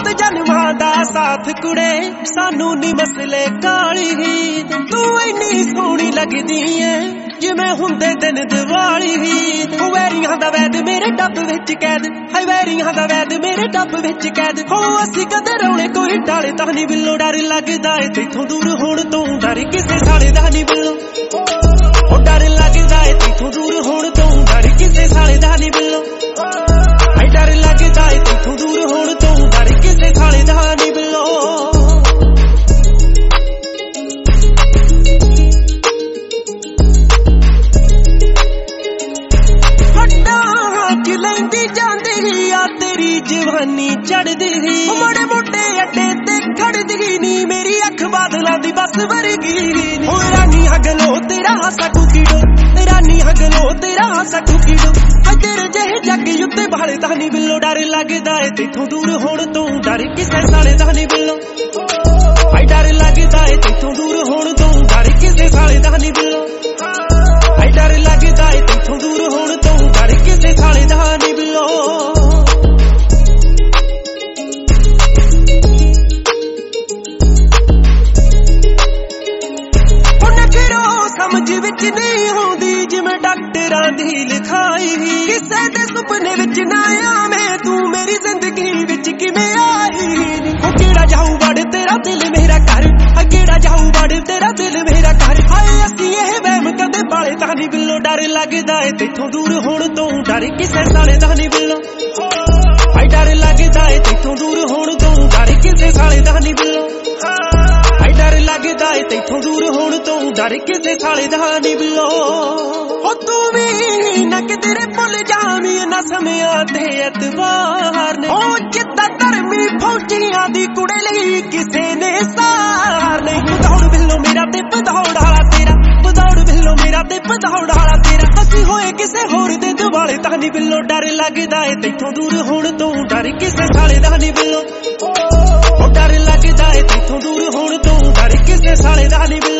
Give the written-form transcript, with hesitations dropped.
बहुत जन्मां दा साथ कुड़े सानू नी मसले काली ही तू इन्नी सोहनी लगदी ऐ जिवें हुंदे दिन दिवाली ही वैरियां दा वैद मेरे डब विच कैद हाय वैरियां दा वैद मेरे डब विच कैद हो असीं कदे रोणे कोई टाले तां नी बिल्लो डर लगदा ऐ तैथों दूर होण तों डर किसे साले दा नी बिल्लो ओ डर लगदा ऐ तैथों दूर होण तों डर किसे साले दा नी बिल्लो हाय डर लगदा ऐ तैथों दूर होण तों डर किसे साले दा नी बिल्लो तेरी जवानी चढ़दी ही बड़े मोटे अड्डे ते खड़दी नी मेरी अख बादलां दी बस वर्गी हो रानी हगलो तेरा हासा कुकीडो रानी हगलो तेरा हासा कुकीडो तेरे जेहे जग उत्ते बाले दा नी बिल्लो डर लगदा ऐ तैथों दूर होण तों डर किसे साले दा नी बिल्लो हाय डर लगदा ऐ तैथों दूर होण तों डर किसे साले दा नी बिल्लो हाय डर लगदा ऐ तैथों दूर होण तों डर किसे साले दा नी बिल्लो समझ विच नहीं होंदी जिवें डॉक्टरां दी लिखाई किसे दे सुपने विच ना आवें तू मेरी जिंदगी विच किवें आई ओ केड़ा जाऊ वड़ तेरा दिल मेरा घर केड़ा जाऊ वड़ तेरा दिल मेरा घर हाय असीं इह वहम कदे पाले तां नी बिल्लो डर लगदा ऐ तैथों दूर होण तों डर किसे साले दा नी बिल्लो हाय डर लगदा ऐ तैथों दूर होण तों डर किसे साले दा नी बिल्लो डर लगदा ऐ तैथों दूर होण तों डर किसे साले दा नी बिल्लो ओ तू भी ना किधरे भुल जावीं ना समियां ते एतबार ने ओ जिद्दां धर्मी फौजियां दी कुड़े लई किसे ने सार नहीं पदौड़ बिल्लो मेरा ते पदौड़ वाला तेरा पदौड़ बिल्लो मेरा ते पदौड़ वाला तेरा असीं होए किसे होर दे दुआले तां नी बिल्लो डर लगदा ऐ तैथों दूर होण तों डर किसे साले दा नी बिल्लो डर लगदा ऐ तैथों दूर होण तों डर किसे साले दा नी बिल्लो